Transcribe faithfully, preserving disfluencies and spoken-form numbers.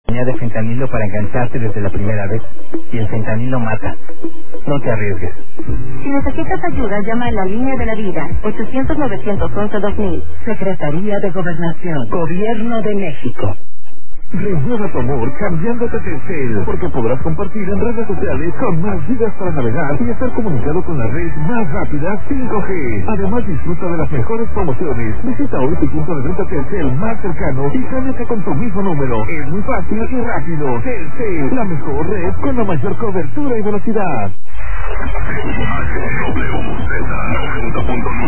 de fentanilo para engancharte desde la primera vez. Y el fentanilo mata. No te arriesgues. Si necesitas ayuda, llama a la línea de la vida. ochocientos, novecientos once, dos mil. Secretaría de Gobernación. Gobierno de México. Renueva tu amor cambiándote a Telcel, porque podrás compartir en redes sociales con más gigas para navegar y estar comunicado con la red más rápida cinco G. Además, disfruta de las mejores promociones. Visita hoy tu punto de venta Telcel más cercano y cámbiate con tu mismo número. Es muy fácil y rápido. Telcel, la mejor red con la mayor cobertura y velocidad. W Z noventa punto nueve